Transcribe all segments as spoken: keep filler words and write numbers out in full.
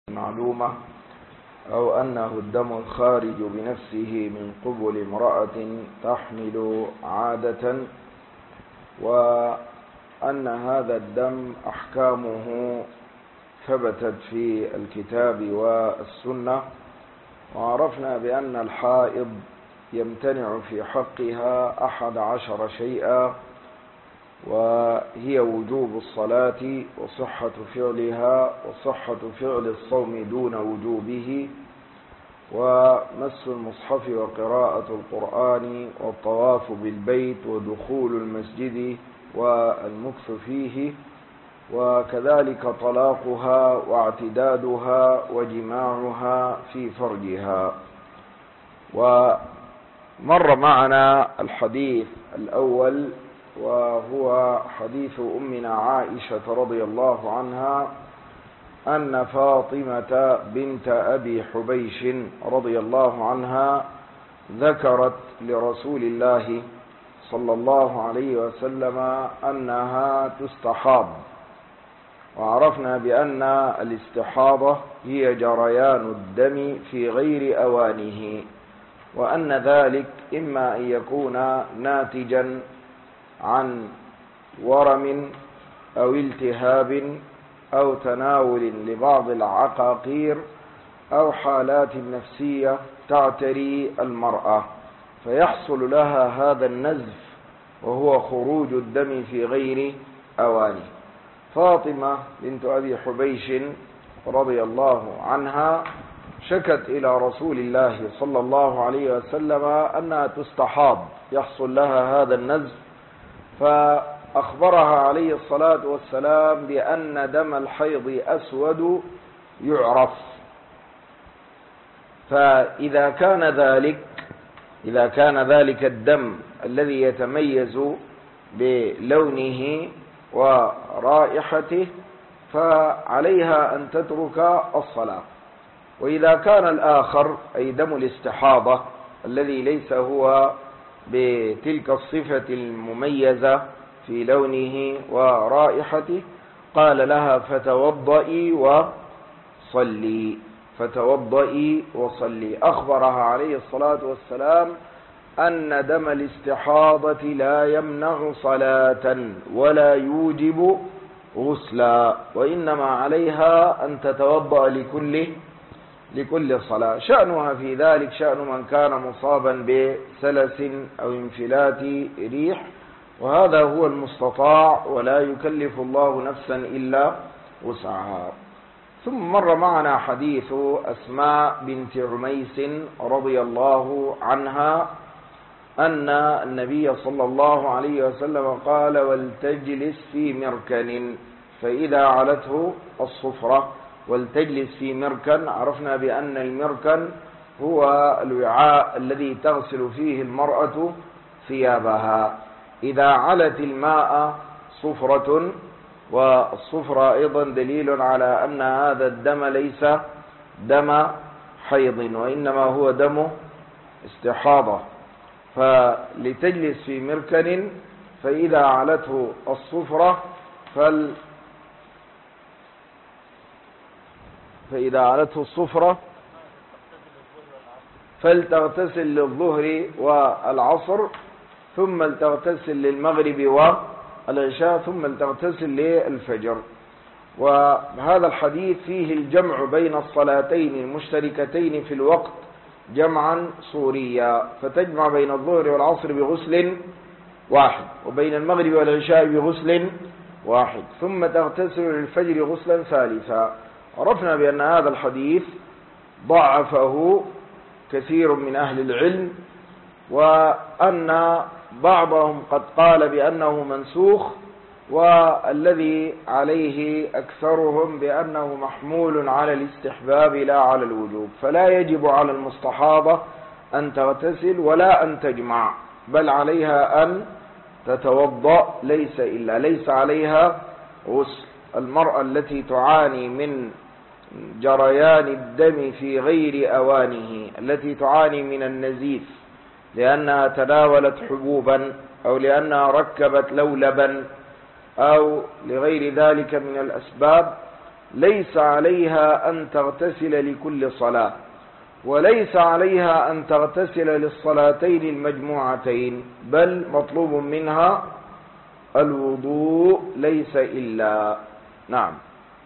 معلومة أو أنه الدم الخارج بنفسه من قبل امرأة تحمل عادة، وأن هذا الدم أحكامه ثبتت في الكتاب والسنة. وعرفنا بأن الحائض يمتنع في حقها أحد عشر شيئا، وهي وجوب الصلاة وصحة فعلها وصحة فعل الصوم دون وجوبه، ومس المصحف وقراءة القرآن والطواف بالبيت ودخول المسجد والمكث فيه، وكذلك طلاقها واعتدادها وجماعها في فرجها. ومر معنا الحديث الأول وهو حديث أمنا عائشة رضي الله عنها أن فاطمة بنت أبي حبيش رضي الله عنها ذكرت لرسول الله صلى الله عليه وسلم أنها تستحاض. وعرفنا بأن الاستحاضة هي جريان الدم في غير أوانه، وأن ذلك إما أن يكون ناتجا عن ورم أو التهاب أو تناول لبعض العقاقير أو حالات نفسية تعتري المرأة، فيحصل لها هذا النزف وهو خروج الدم في غير أوانه. فاطمة بنت أبي حبيش رضي الله عنها شكت إلى رسول الله صلى الله عليه وسلم أنها تستحاض، يحصل لها هذا النزف، فأخبرها عليه الصلاة والسلام بأن دم الحيض أسود يعرف. فإذا كان ذلك إذا كان ذلك الدم الذي يتميز بلونه ورائحته فعليها أن تترك الصلاة. وإذا كان الآخر أي دم الاستحاضة الذي ليس هو بتلك الصفة المميزة في لونه ورائحته قال لها فتوضئي وصلي فتوضئي وصلي. أخبرها عليه الصلاة والسلام أن دم الاستحاضة لا يمنع صلاة ولا يوجب غسلا، وإنما عليها أن تتوضأ لكل لكل صلاة. شأنها في ذلك شأن من كان مصابا بسلس أو انفلات ريح، وهذا هو المستطاع، ولا يكلف الله نفسا إلا وسعها. ثم مر معنا حديث أسماء بنت عميس رضي الله عنها أن النبي صلى الله عليه وسلم قال: ولتجلس في مركن فإذا علته الصفرة. ولتجلس في مركن، عرفنا بأن المركن هو الوعاء الذي تغسل فيه المرأة ثيابها. إذا علت الماء صفرة، والصفرة أيضا دليل على أن هذا الدم ليس دم حيض وإنما هو دم استحاضة. فلتجلس في مركن فإذا علته الصفرة فل فإذا علته الصفرة فلتغتسل للظهر والعصر، ثم لتغتسل للمغرب والعشاء، ثم لتغتسل للفجر. وهذا الحديث فيه الجمع بين الصلاتين المشتركتين في الوقت جمعا صوريا، فتجمع بين الظهر والعصر بغسل واحد، وبين المغرب والعشاء بغسل واحد، ثم تغتسل للفجر غسلا ثالثا. عرفنا بأن هذا الحديث ضعفه كثير من أهل العلم، وأن بعضهم قد قال بأنه منسوخ، والذي عليه أكثرهم بأنه محمول على الاستحباب لا على الوجوب. فلا يجب على المستحاضة أن تغتسل ولا أن تجمع، بل عليها أن تتوضأ، ليس إلا ليس عليها غسل. المرأة التي تعاني من جريان الدم في غير أوانه، التي تعاني من النزيف لأنها تناولت حبوبا أو لأنها ركبت لولبا أو لغير ذلك من الأسباب، ليس عليها أن تغتسل لكل صلاة، وليس عليها أن تغتسل للصلاتين المجموعتين، بل مطلوب منها الوضوء ليس إلا. نعم.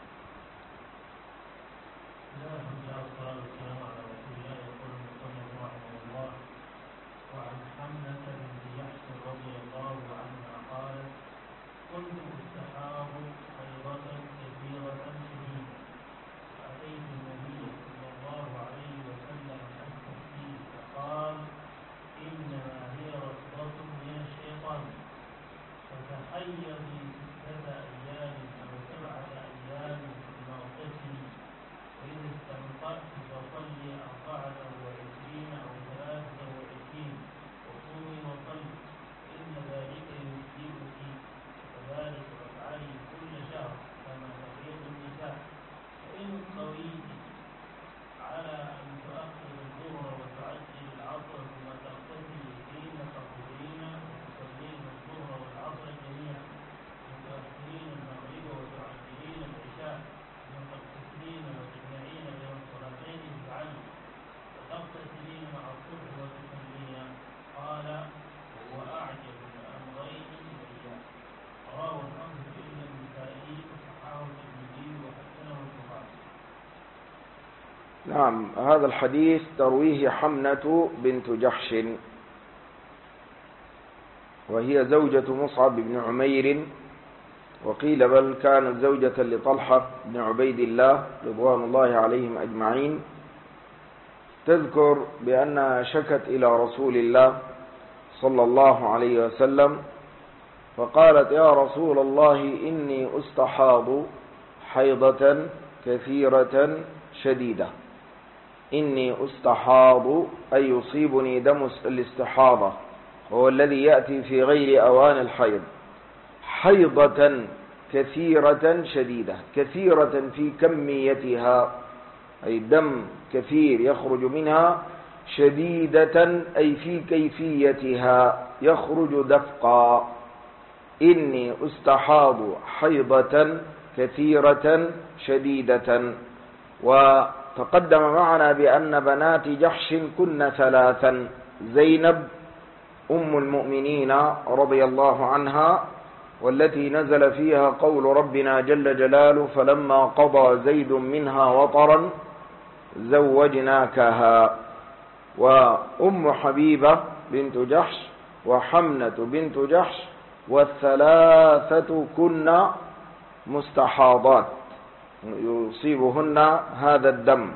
نعم. هذا الحديث ترويه حمنة بنت جحش، وهي زوجة مصعب بن عمير، وقيل بل كانت زوجة لطلحة بن عبيد الله رضوان الله عليهم أجمعين. تذكر بأنها شكت إلى رسول الله صلى الله عليه وسلم فقالت: يا رسول الله إني أستحاض حيضة كثيرة شديدة. إني أستحاض أي يصيبني دم الاستحاضة، هو الذي يأتي في غير أوان الحيض. حيضة كثيرة شديدة، كثيرة في كميتها أي دم كثير يخرج منها، شديدة أي في كيفيتها يخرج دفقا. إني أستحاض حيضة كثيرة شديدة. وتقدم معنا بأن بنات جحش كن ثلاثا: زينب أم المؤمنين رضي الله عنها، والتي نزل فيها قول ربنا جل جلاله: فلما قضى زيد منها وطرا زوجناكها. وأم حبيبة بنت جحش وحمنة بنت جحش، والثلاثة كن مستحاضات يصيبهن هذا الدم.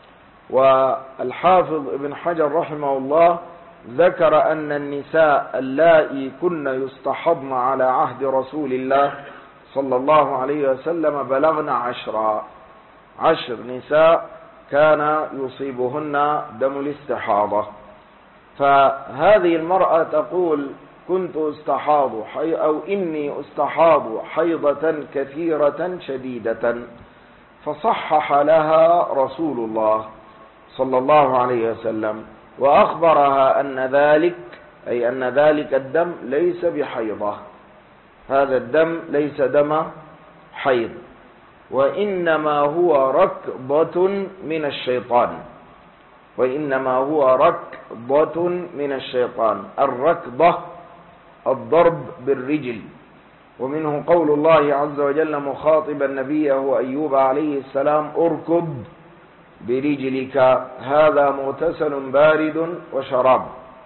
والحافظ ابن حجر رحمه الله ذكر أن النساء اللائي كن يستحضن على عهد رسول الله صلى الله عليه وسلم بلغن عشرا، عشر نساء كان يصيبهن دم الاستحاضة. فهذه المرأة تقول: كنت استحاض حي أو إني استحاض حيضة كثيرة شديدة، فصحح لها رسول الله صلى الله عليه وسلم وأخبرها أن ذلك أي أن ذلك الدم ليس بحيضة، هذا الدم ليس دم حيض، وإنما هو ركضة من الشيطان، وإنما هو ركضة من الشيطان. الركضة الضرب بالرجل، ومنه قول الله عز وجل مخاطبا نبيه أيوب عليه السلام: اركض برجلك هذا مغتسل بارد وشراب.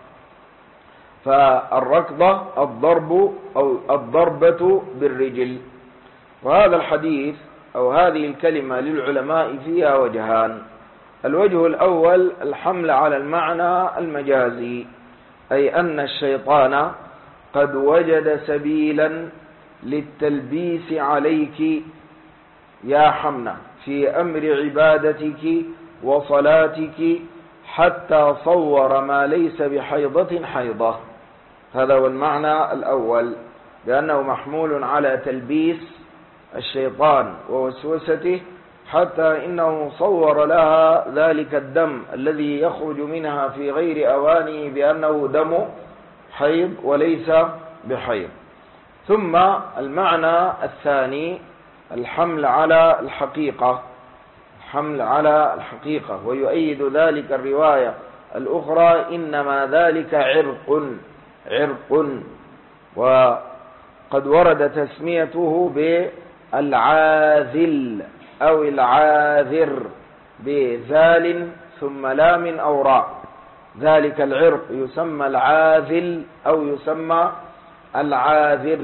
فالركضة الضرب أو الضربة بالرجل. وهذا الحديث أو هذه الكلمة للعلماء فيها وجهان: الوجه الأول الحمل على المعنى المجازي، أي أن الشيطان قد وجد سبيلا للتلبيس عليك يا حمنة في أمر عبادتك وصلاتك، حتى صور ما ليس بحيضة حيضة. هذا هو المعنى الأول، بأنه محمول على تلبيس الشيطان ووسوسته، حتى إنه صور لها ذلك الدم الذي يخرج منها في غير أوانه بأنه دم حيض وليس بحيض. ثم المعنى الثاني الحمل على الحقيقة، الحمل على الحقيقة. ويؤيد ذلك الرواية الأخرى إنما ذلك عرق، عرق. وقد ورد تسميته بالعاذل أو العاذر بذال ثم لام أو راء، ذلك العرق يسمى العاذل أو يسمى العاذر.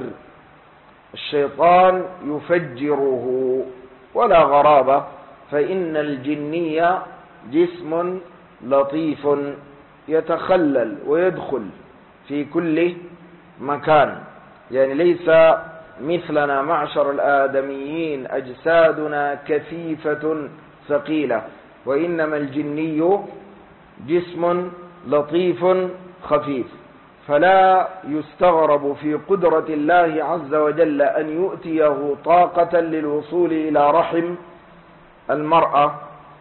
الشيطان يفجره ولا غرابة، فإن الجنية جسم لطيف يتخلل ويدخل في كل مكان، يعني ليس مثلنا معشر الآدميين أجسادنا كثيفة ثقيلة، وإنما الجني جسم لطيف خفيف. فلا يستغرب في قدرة الله عز وجل أن يؤتيه طاقة للوصول إلى رحم المرأة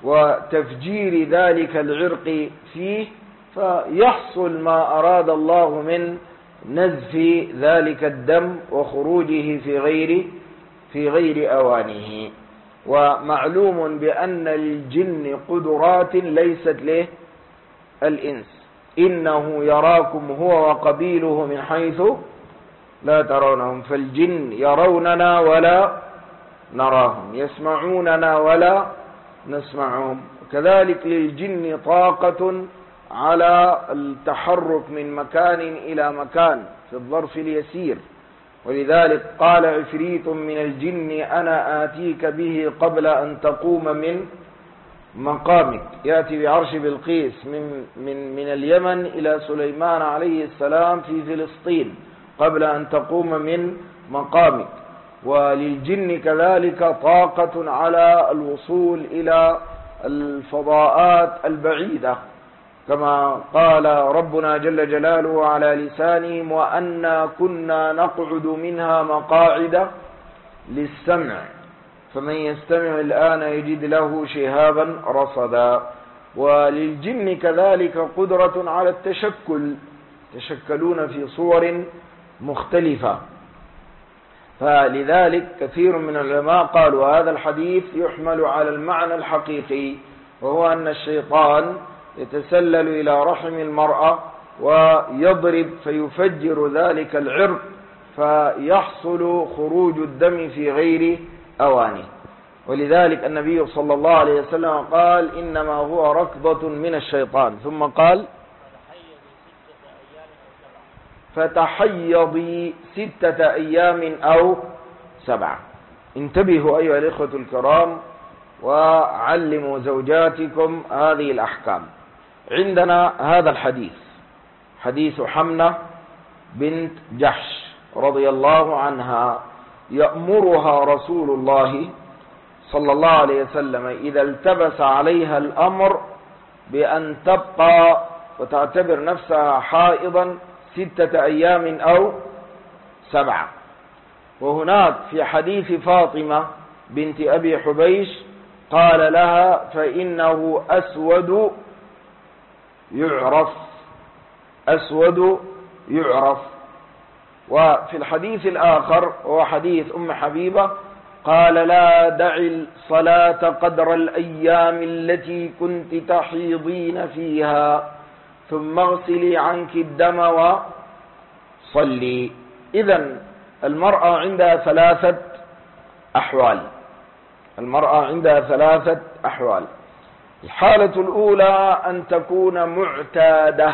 وتفجير ذلك العرق فيه، فيحصل ما أراد الله من نزف ذلك الدم وخروجه في غير في غير أوانه. ومعلوم بأن الجن قدرات ليست له الإنس، إنه يراكم هو وقبيله من حيث لا ترونهم، فالجن يروننا ولا نراهم، يسمعوننا ولا نسمعهم. كذلك للجن طاقة على التحرك من مكان إلى مكان في الظرف اليسير، ولذلك قال عفريت من الجن أنا آتيك به قبل أن تقوم من مقامك. يأتي بعرش بلقيس من, من, من اليمن إلى سليمان عليه السلام في فلسطين قبل أن تقوم من مقامك. وللجن كذلك طاقة على الوصول إلى الفضاءات البعيدة، كما قال ربنا جل جلاله على لسانهم وأنا كنا نقعد منها مقاعد للسمع فمن يستمع الآن يجد له شهابا رصدا. وللجن كذلك قدرة على التشكل، يتشكلون في صور مختلفة. فلذلك كثير من العلماء قالوا هذا الحديث يحمل على المعنى الحقيقي، وهو أن الشيطان يتسلل إلى رحم المرأة ويضرب فيفجر ذلك العرق فيحصل خروج الدم في غير أوانه. ولذلك النبي صلى الله عليه وسلم قال إنما هو ركضة من الشيطان، ثم قال فتحيضي ستة أيام أو سبعة. انتبهوا أيها الإخوة الكرام وعلموا زوجاتكم هذه الأحكام. عندنا هذا الحديث، حديث حمنة بنت جحش رضي الله عنها، يأمرها رسول الله صلى الله عليه وسلم إذا التبس عليها الأمر بأن تبقى وتعتبر نفسها حائضا ستة أيام أو سبعة. وهناك في حديث فاطمة بنت أبي حبيش قال لها فإنه أسود يعرف، أسود يعرف. وفي الحديث الآخر وهو حديث أم حبيبة قال لا دعي الصلاة قدر الأيام التي كنت تحيضين فيها ثم اغسلي عنك الدم وصلي. إذن المرأة عندها ثلاثة أحوال، المرأة عندها ثلاثة أحوال. الحالة الأولى أن تكون معتادة،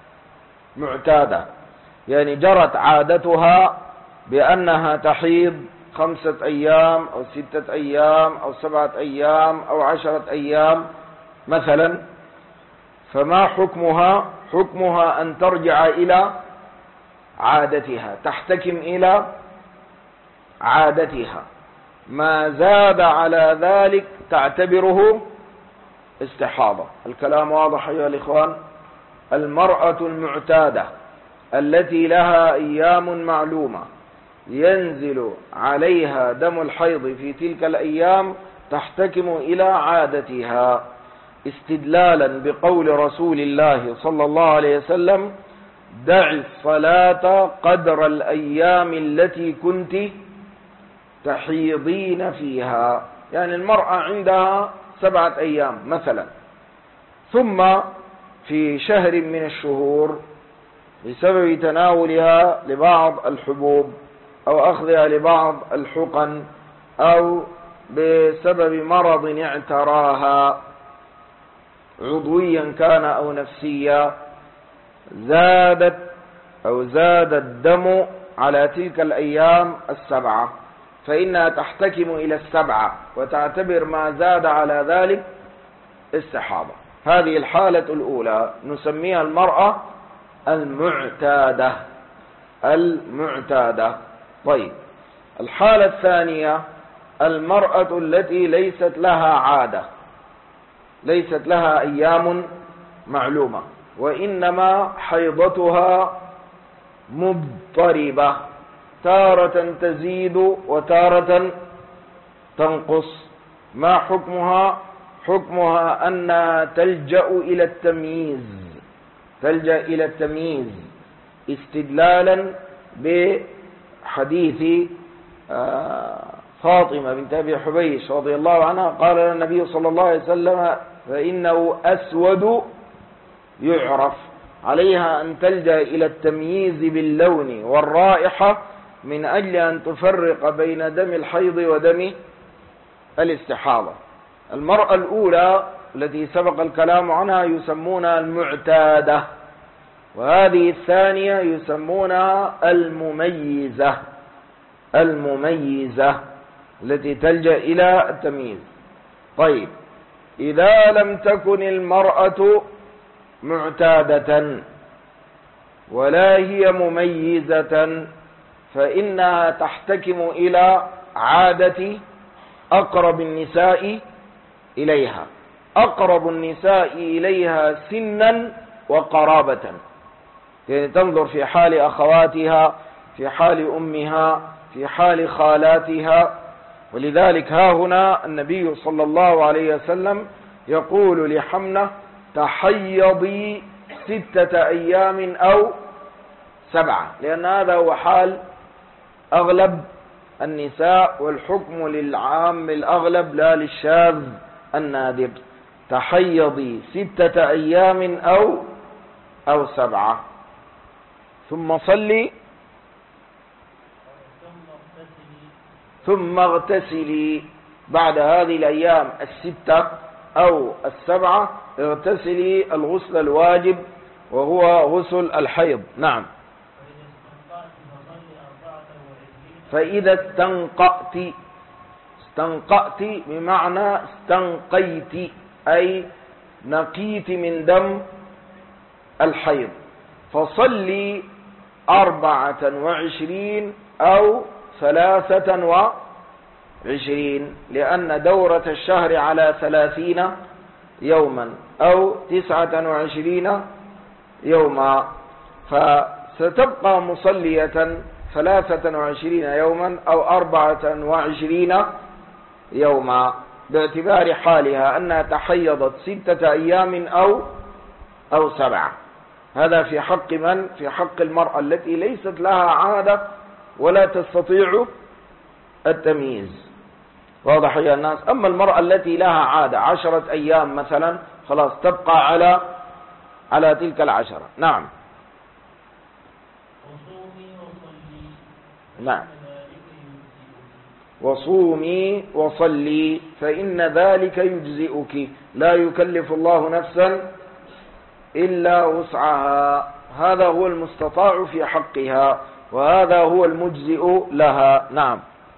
معتادة يعني جرت عادتها بأنها تحيض خمسة أيام أو ستة أيام أو سبعة أيام أو عشرة أيام مثلا، فما حكمها؟ حكمها أن ترجع إلى عادتها، تحتكم إلى عادتها، ما زاد على ذلك تعتبره استحاضة. الكلام واضح أيها الإخوان؟ المرأة المعتادة التي لها أيام معلومة ينزل عليها دم الحيض في تلك الأيام تحتكم إلى عادتها، استدلالا بقول رسول الله صلى الله عليه وسلم دع الصلاة قدر الأيام التي كنت تحيضين فيها، يعني المرأة عندها سبعة أيام مثلا، ثم في شهر من الشهور بسبب تناولها لبعض الحبوب أو أخذها لبعض الحقن أو بسبب مرض اعتراها عضويا كان أو نفسيا، زادت أو زاد الدم على تلك الأيام السبعة، فإنها تحتكم إلى السبعة وتعتبر ما زاد على ذلك استحاضة. هذه الحالة الأولى نسميها المرأة المعتادة المعتادة. طيب، الحالة الثانية المرأة التي ليست لها عادة، ليست لها أيام معلومة، وإنما حيضتها مضطربة، تارة تزيد وتارة تنقص. ما حكمها؟ حكمها أنها تلجأ إلى التمييز، تلجأ إلى التمييز استدلالا بحديث فاطمة بنت أبي حبيش رضي الله عنها، قال النبي صلى الله عليه وسلم: فإنه أسود يعرف. عليها أن تلجأ إلى التمييز باللون والرائحة من أجل أن تفرق بين دم الحيض ودم الاستحاضة. المرأة الأولى التي سبق الكلام عنها يسمونها المعتادة، وهذه الثانية يسمونها المميزة، المميزة التي تلجأ إلى التمييز. طيب، إذا لم تكن المرأة معتادة ولا هي مميزة فإنها تحتكم إلى عادة أقرب النساء إليها، أقرب النساء إليها سنا وقرابة، يعني تنظر في حال أخواتها، في حال أمها، في حال خالاتها. ولذلك ها هنا النبي صلى الله عليه وسلم يقول لحمنة: تحيضي ستة أيام أو سبعة، لأن هذا هو حال أغلب النساء، والحكم للعام الأغلب لا للشاذ النادر. تحيضي ستة أيام أو أو سبعة، ثم صلي ثم اغتسلي. بعد هذه الأيام الستة أو السبعة اغتسلي الغسل الواجب وهو غسل الحيض. نعم. فإذا استنقأت، استنقأت بمعنى استنقيت، أي نقيت من دم الحيض، فصلي أربعة وعشرين أو ثلاثة وعشرين، لأن دورة الشهر على ثلاثين يوما أو تسعة وعشرين يوما، فستبقى مصلية ثلاثة وعشرين يوما أو أربعة وعشرين يوما، باعتبار حالها أنها تحيضت ستة أيام أو أو سبعة. هذا في حق من؟ في حق المرأة التي ليست لها عادة ولا تستطيع التمييز. واضح يا الناس؟ أما المرأة التي لها عادة عشرة أيام مثلا، خلاص تبقى على على تلك العشرة. نعم. نعم. وصومي وصلي فإن ذلك يجزئك، لا يكلف الله نفسا إلا وسعها، هذا هو المستطاع في حقها وهذا هو المجزئ لها. نعم.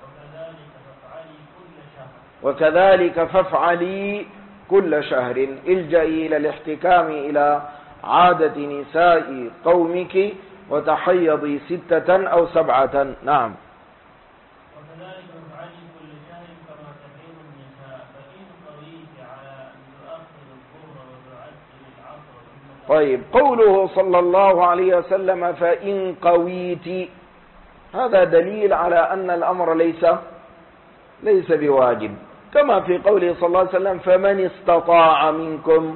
وكذلك فافعلي كل شهر، الجئي إلى الاحتكام إلى عادة نساء قومك وتحيضي ستة أو سبعة. نعم. وكذلك فافعلي كل شهر كما تحيض النساء، فإن قضيت على أن تؤخر الظهر وتعجل العصر. طيب، قوله صلى الله عليه وسلم فإن قويت، هذا دليل على أن الأمر ليس ليس بواجب، كما في قوله صلى الله عليه وسلم فمن استطاع منكم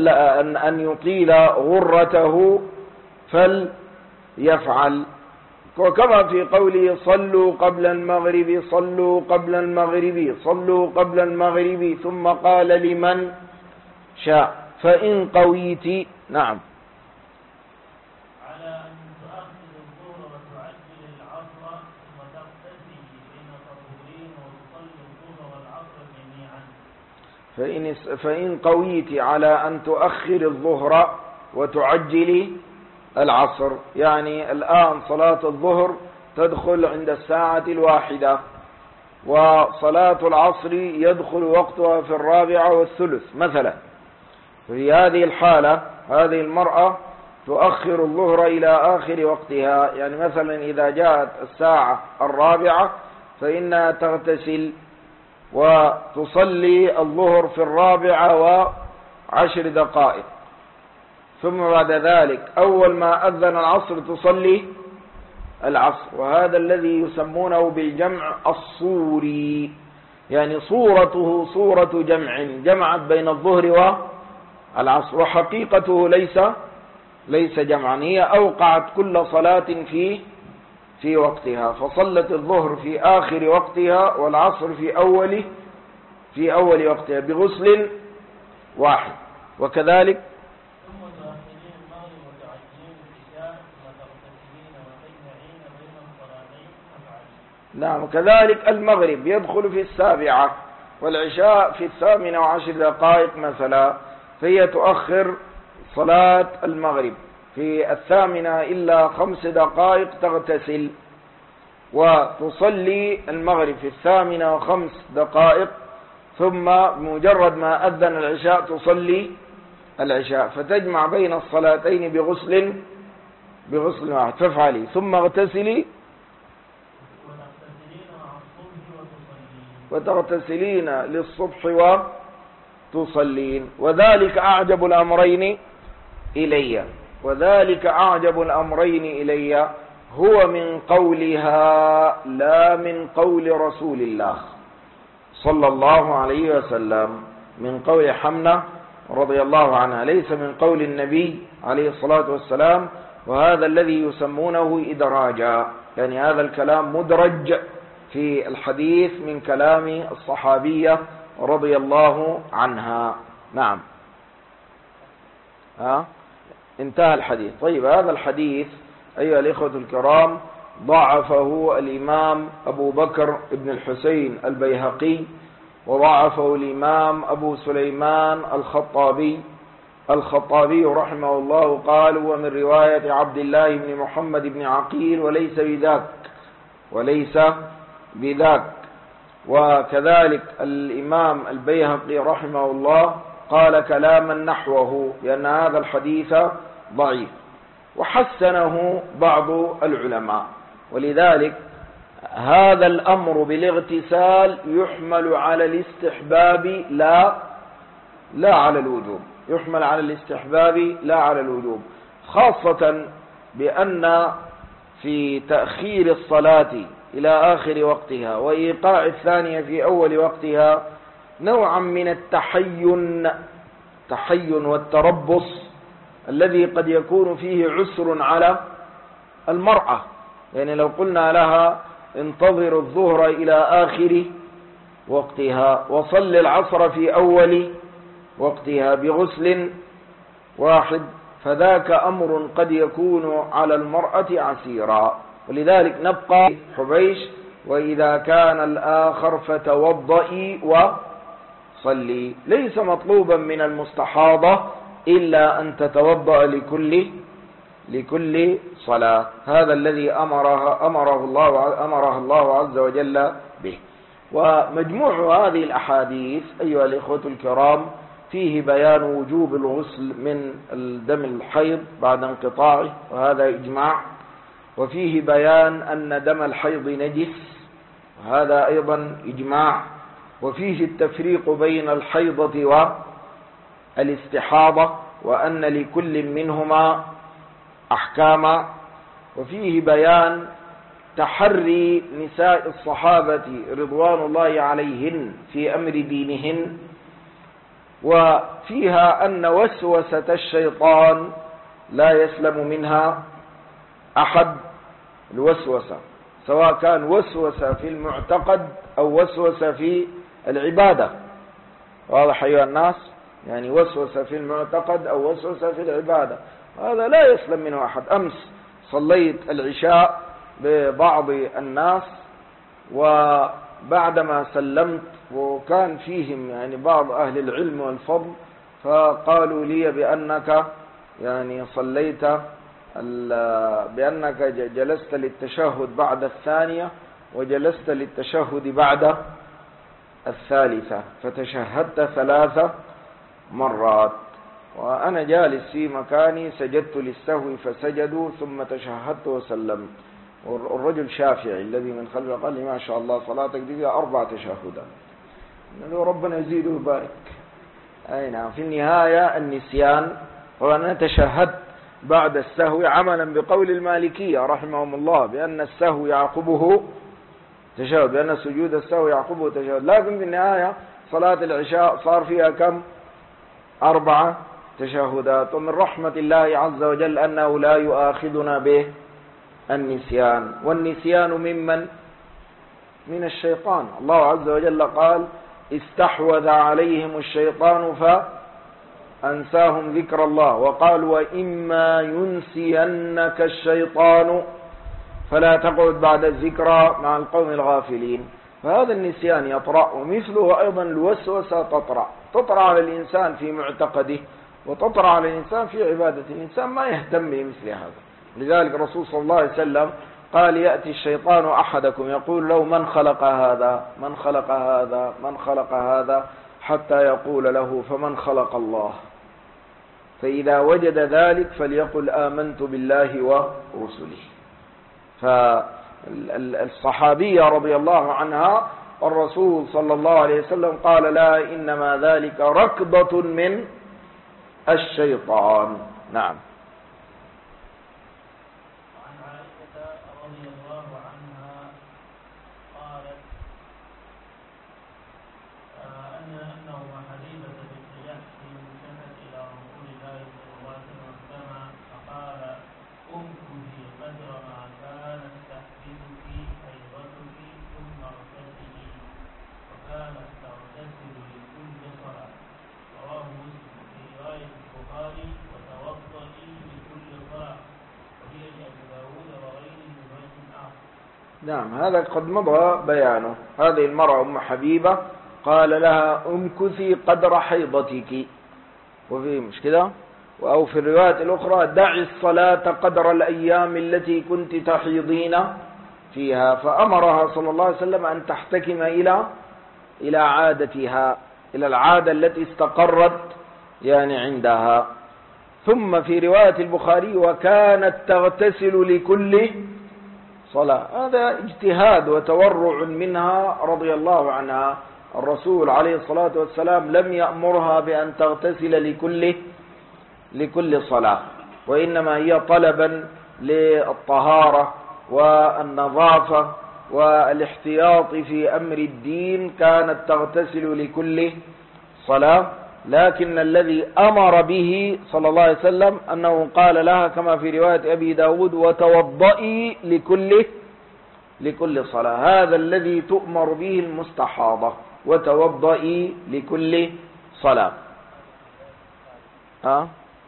أن يطيل غرته فليفعل. وكما في قوله صلوا قبل المغرب صلوا قبل المغرب صلوا قبل المغرب، ثم قال لمن شاء فإن قويت. نعم. على أن تؤخر الظهر وتعجل العصر ثم تقتدي بين الظهرين وتصلي الظهر والعصر جميعا. فإن فإن قويت على أن تؤخر الظهر وتعجل العصر، يعني الآن صلاة الظهر تدخل عند الساعة الواحدة، وصلاة العصر يدخل وقتها في الرابعة والثلث مثلا. في هذه الحالة هذه المرأة تؤخر الظهر إلى آخر وقتها، يعني مثلا إذا جاءت الساعة الرابعة فإنها تغتسل وتصلي الظهر في الرابعة وعشر دقائق، ثم بعد ذلك أول ما أذن العصر تصلي العصر. وهذا الذي يسمونه بالجمع الصوري، يعني صورته صورة جمع، جمعت بين الظهر والعصر، وحقيقته ليس ليس جمعا، هي أوقعت كل صلاة في في وقتها، فصلت الظهر في آخر وقتها والعصر في أول في أول وقتها بغسل واحد. وكذلك نعم كذلك المغرب يدخل في السابعة والعشاء في الثامنة وعشر دقائق مثلا، فهي تؤخر صلاة المغرب في الثامنة إلا خمس دقائق تغتسل وتصلي المغرب في الثامنة وخمس دقائق، ثم بمجرد ما أذن العشاء تصلي العشاء، فتجمع بين الصلاتين بغسل بغسل واحد. فافعلي ثم اغتسلي وتغتسلين للصبح وتصلين، وذلك أعجب الأمرين إلي وذلك أعجب الأمرين إلي هو من قولها لا من قول رسول الله صلى الله عليه وسلم، من قول حمنة رضي الله عنها، ليس من قول النبي عليه الصلاة والسلام. وهذا الذي يسمونه إدراجا، يعني هذا الكلام مدرج في الحديث من كلام الصحابية رضي الله عنها. نعم. ها انتهى الحديث. طيب هذا الحديث أيها الإخوة الكرام ضعفه الإمام أبو بكر ابن الحسين البيهقي، وضعفه الإمام أبو سليمان الخطابي الخطابي رحمه الله، قال ومن رواية عبد الله بن محمد بن عقيل وليس بذاك وليس بذاك. وكذلك الإمام البيهقي رحمه الله قال كلاما نحوه، لأن هذا الحديث ضعيف، وحسنه بعض العلماء. ولذلك هذا الأمر بالاغتسال يحمل على الاستحباب لا لا على الوجوب، يحمل على الاستحباب لا على الوجوب، خاصة بأن في تأخير الصلاة إلى آخر وقتها وإيقاع الثانية في أول وقتها نوعا من التحين تحين والتربص الذي قد يكون فيه عسر على المرأة. يعني لو قلنا لها انتظر الظهر إلى آخر وقتها وصل العصر في أول وقتها بغسل واحد، فذاك أمر قد يكون على المرأة عسيرا. ولذلك نبقى حبيش وإذا كان الآخر فتوضئي وصلي، ليس مطلوبا من المستحاضة إلا أن تتوضأ لكل لكل صلاة. هذا الذي أمرها أمره الله أمرها الله عز وجل به. ومجموع هذه الأحاديث أيها الإخوة الكرام فيه بيان وجوب الغسل من الدم الحيض بعد انقطاعه، وهذا إجماع، وفيه بيان أن دم الحيض نجس، وهذا أيضا إجماع، وفيه التفريق بين الحيضة والاستحاضة وأن لكل منهما أحكاما، وفيه بيان تحري نساء الصحابة رضوان الله عليهن في أمر دينهن، وفيها أن وسوسة الشيطان لا يسلم منها أحد، الوسوسة، سواء كان وسوسة في المعتقد أو وسوسة في العبادة. واضح أيها الناس؟ يعني وسوسة في المعتقد أو وسوسة في العبادة، هذا لا يسلم منه أحد. أمس صليت العشاء ببعض الناس، وبعدما سلمت وكان فيهم يعني بعض أهل العلم والفضل، فقالوا لي بأنك يعني صليت بأنك جلست للتشهد بعد الثانية وجلست للتشهد بعد الثالثة، فتشهدت ثلاث مرات. وأنا جالس في مكاني سجدت للسهو فسجدوا ثم تشهدت وسلمت. والرجل شافعي الذي من خلفه قال لي: ما شاء الله صلاتك دي فيها أربع تشهدات. قالوا: ربنا يزيده ويبارك. أي نعم. في النهاية النسيان، وأنا تشهدت بعد السهو عملا بقول المالكية رحمهم الله بأن السهو يعقبه تشهد، بأن سجود السهو يعقبه تشهد، لكن في النهاية صلاة العشاء صار فيها كم؟ أربعة تشهدات. ومن رحمة الله عز وجل أنه لا يؤاخذنا به النسيان، والنسيان ممن؟ من الشيطان. الله عز وجل قال: استحوذ عليهم الشيطان فأنساهم ذكر الله، وقال: وإما ينسينك الشيطان فلا تقعد بعد الذكرى مع القوم الغافلين. فهذا النسيان يطرأ، ومثله أيضا الوسوسة تطرأ تطرأ على الإنسان في معتقده، وتطرأ على الإنسان في عبادة. الإنسان ما يهتم بمثل هذا. لذلك الرسول صلى الله عليه وسلم قال: يأتي الشيطان أحدكم يقول له: من خلق هذا من خلق هذا من خلق هذا، حتى يقول له: فمن خلق الله؟ فإذا وجد ذلك فليقل: آمنت بالله ورسله. فالصحابية رضي الله عنها الرسول صلى الله عليه وسلم قال: لا، إنما ذلك ركضة من الشيطان. نعم. نعم، هذا قد مضى بيانه. هذه المرأة أم حبيبة قال لها: امكثي قدر حيضتك، وفي مش كده؟ أو في الرواية الأخرى: دعي الصلاة قدر الأيام التي كنت تحيضين فيها. فأمرها صلى الله عليه وسلم أن تحتكم إلى إلى عادتها، إلى العادة التي استقرت يعني عندها. ثم في رواية البخاري: وكانت تغتسل لكل صلاة. هذا اجتهاد وتورع منها رضي الله عنها. الرسول عليه الصلاة والسلام لم يأمرها بأن تغتسل لكل لكل صلاة، وإنما هي طلبا للطهارة والنظافة والاحتياط في أمر الدين كانت تغتسل لكل صلاة. لكن الذي أمر به صلى الله عليه وسلم أنه قال لها كما في رواية أبي داود: وتوضئي لكل لكل صلاة. هذا الذي تؤمر به المستحاضة: وتوضئي لكل صلاة. ها؟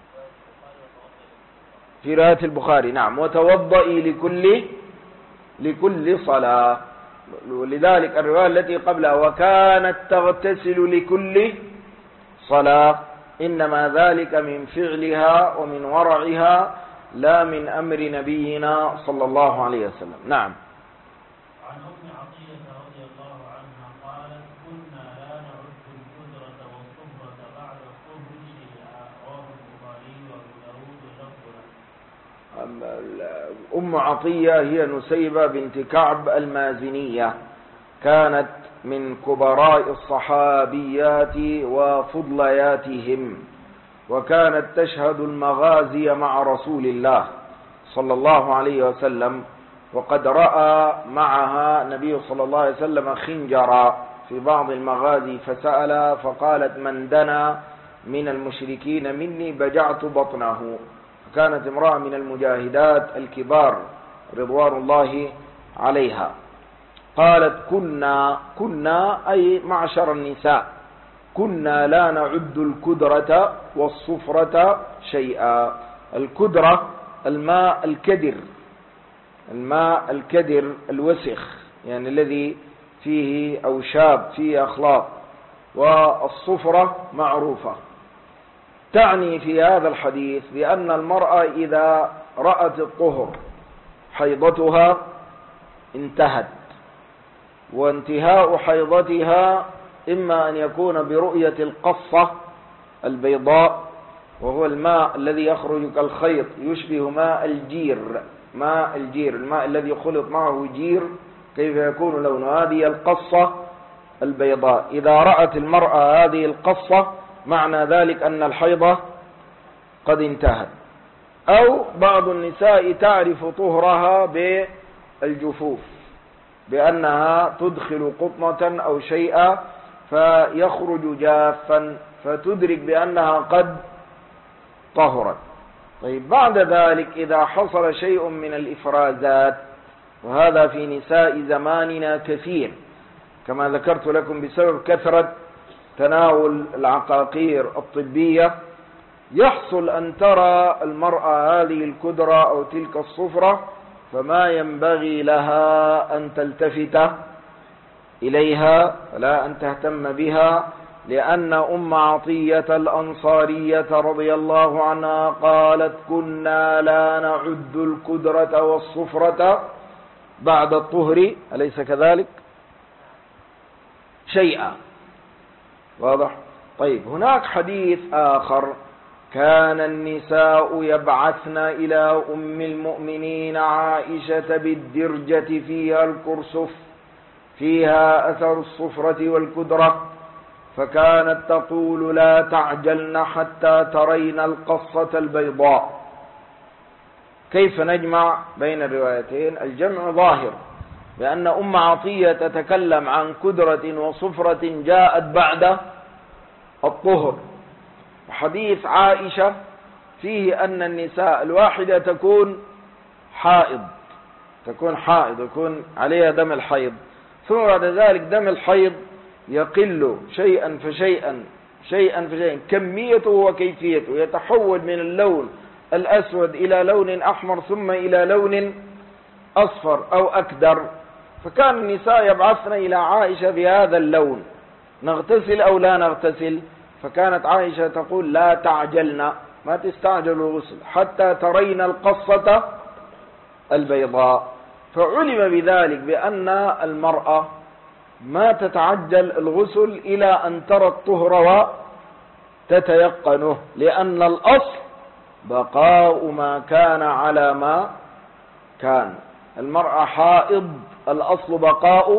في رواية البخاري نعم: وتوضئي لكل لكل صلاة. ولذلك الرواية التي قبلها: وكانت تغتسل لكل صلاة، إنما ذلك من فعلها ومن ورعها لا من أمر نبينا صلى الله عليه وسلم. نعم. عن أم عطية رضي الله عنها قالت: كنا لا نعد القدرة والصبرة بعد الطهر شيئا. رواه البخاري وأبو داود ولفظ. أم عطية هي نسيبة بنت كعب المازنية، كانت من كبراء الصحابيات وفضلياتهم، وكانت تشهد المغازي مع رسول الله صلى الله عليه وسلم، وقد رأى معها النبي صلى الله عليه وسلم خنجرا في بعض المغازي، فسأل فقالت: من دنا من المشركين مني بجعت بطنه. كانت امرأة من المجاهدات الكبار رضوان الله عليها. قالت كنا كنا أي معشر النساء كنا لا نعد الكدرة والصفرة شيئا. الكدرة الماء الكدر، الماء الكدر الوسخ يعني الذي فيه أوشاب فيه أخلاق، والصفرة معروفة. تعني في هذا الحديث بأن المرأة إذا رأت الطهر حيضتها انتهت، وانتهاء حيضتها إما أن يكون برؤية القصة البيضاء، وهو الماء الذي يخرج كالخيط يشبه ماء الجير، ماء الجير الماء الذي خلط معه جير كيف يكون لونه، هذه القصة البيضاء. إذا رأت المرأة هذه القصة معنى ذلك أن الحيضة قد انتهت. أو بعض النساء تعرف طهرها بالجفوف، بأنها تدخل قطنة أو شيئا فيخرج جافا فتدرك بأنها قد طهرت. طيب بعد ذلك إذا حصل شيء من الإفرازات، وهذا في نساء زماننا كثير كما ذكرت لكم بسبب كثرة تناول العقاقير الطبية، يحصل أن ترى المرأة هذه الكدرة أو تلك الصفرة، فما ينبغي لها أن تلتفت إليها ولا أن تهتم بها، لأن أم عطية الأنصارية رضي الله عنها قالت كنا لا نعد الكدرة والصفرة بعد الطهر، أليس كذلك؟ شيئا. واضح؟ طيب هناك حديث آخر: كان النساء يبعثن إلى أم المؤمنين عائشة بالدرجة فيها الكرسف فيها أثر الصفرة والكدرة، فكانت تقول لا تعجلن حتى ترين القصة البيضاء. كيف نجمع بين الروايتين؟ الجمع ظاهر، لأن أم عطية تتكلم عن كدرة وصفرة جاءت بعد الطهر، وحديث عائشة فيه أن النساء الواحدة تكون حائض تكون حائض يكون عليها دم الحيض، ثم بعد ذلك دم الحيض يقل شيئا فشيئا شيئا فشيئا كميته وكيفيته، يتحول من اللون الأسود إلى لون أحمر ثم إلى لون أصفر أو أكدر. فكان النساء يبعثن إلى عائشة بهذا اللون: نغتسل أو لا نغتسل؟ فكانت عائشة تقول لا تعجلن، ما تستعجلوا الغسل حتى ترين القصة البيضاء. فعلم بذلك بأن المرأة ما تتعجل الغسل إلى أن ترى الطهر وتتيقنه، لأن الأصل بقاء ما كان على ما كان. المرأة حائض الأصل بقاء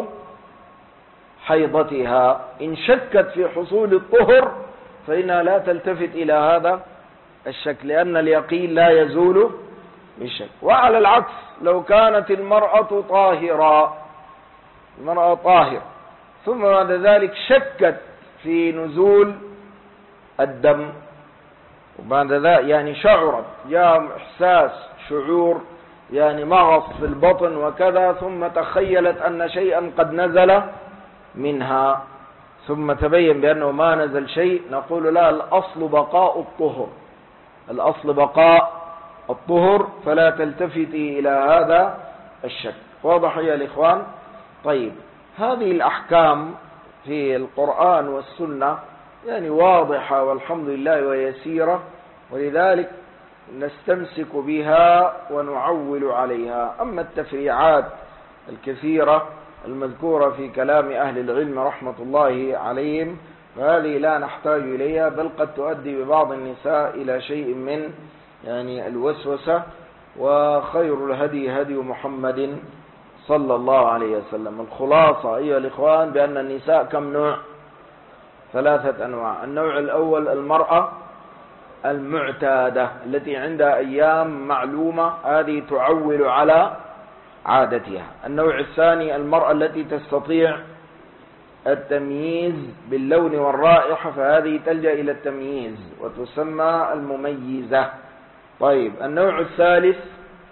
حيضتها، إن شكت في حصول الطهر فإنها لا تلتفت إلى هذا الشك، لأن اليقين لا يزول بالشك. وعلى العكس لو كانت المرأة طاهرة المرأة طاهرة ثم بعد ذلك شكت في نزول الدم، وبعد ذلك يعني شعرت، جاء إحساس شعور يعني مغص في البطن وكذا، ثم تخيلت أن شيئا قد نزل منها ثم تبين بأنه ما نزل شيء، نقول لا، الأصل بقاء الطهر الأصل بقاء الطهر فلا تلتفتي إلى هذا الشك. واضح يا الإخوان؟ طيب هذه الأحكام في القرآن والسنة يعني واضحة والحمد لله ويسيرة، ولذلك نستمسك بها ونعول عليها. أما التفريعات الكثيرة المذكورة في كلام أهل العلم رحمة الله عليهم فهذه لا نحتاج إليها، بل قد تؤدي ببعض النساء إلى شيء من يعني الوسوسة. وخير الهدي هدي محمد صلى الله عليه وسلم. الخلاصة أيها الإخوان بأن النساء كم نوع؟ ثلاثة أنواع. النوع الأول المرأة المعتادة التي عندها أيام معلومة، هذه تعول على عادتها. النوع الثاني المرأة التي تستطيع التمييز باللون والرائحة، فهذه تلجأ إلى التمييز وتسمى المميزة. طيب النوع الثالث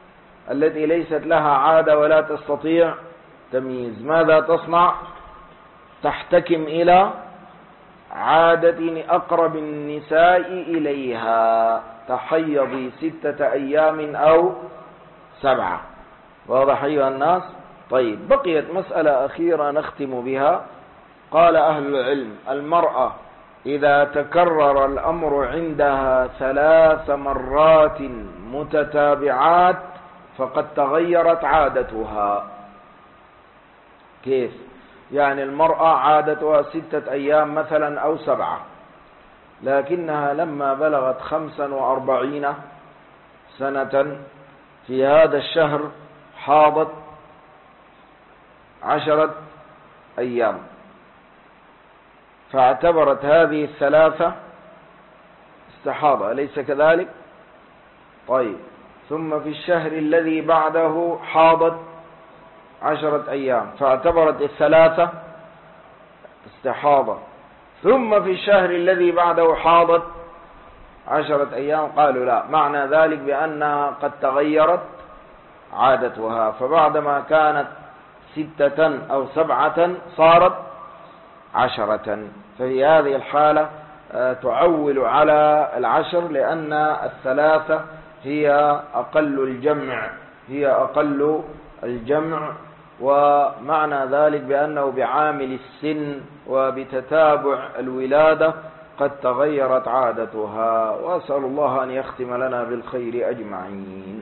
التي ليست لها عادة ولا تستطيع تمييز، ماذا تصنع؟ تحتكم إلى عادة أقرب النساء إليها، تحيضي ستة أيام أو سبعة. واضح أيها الناس؟ طيب، بقيت مسألة أخيرة نختم بها. قال أهل العلم: المرأة إذا تكرر الأمر عندها ثلاث مرات متتابعات فقد تغيرت عادتها. كيف؟ يعني المرأة عادتها ستة أيام مثلا أو سبعة، لكنها لما بلغت خمسا وأربعين سنة في هذا الشهر حاضت عشرة أيام، فاعتبرت هذه الثلاثة استحاضة، أليس كذلك؟ طيب، ثم في الشهر الذي بعده حاضت عشرة أيام، فاعتبرت الثلاثة استحاضة، ثم في الشهر الذي بعده حاضت عشرة أيام. قالوا لا، معنى ذلك بأنها قد تغيرت عادتها، فبعدما كانت ستة أو سبعة صارت عشرة، ففي هذه الحالة تعول على العشر، لأن الثلاثة هي أقل الجمع هي أقل الجمع ومعنى ذلك بأنه بعامل السن وبتتابع الولادة قد تغيرت عادتها. وأسأل الله أن يختم لنا بالخير أجمعين.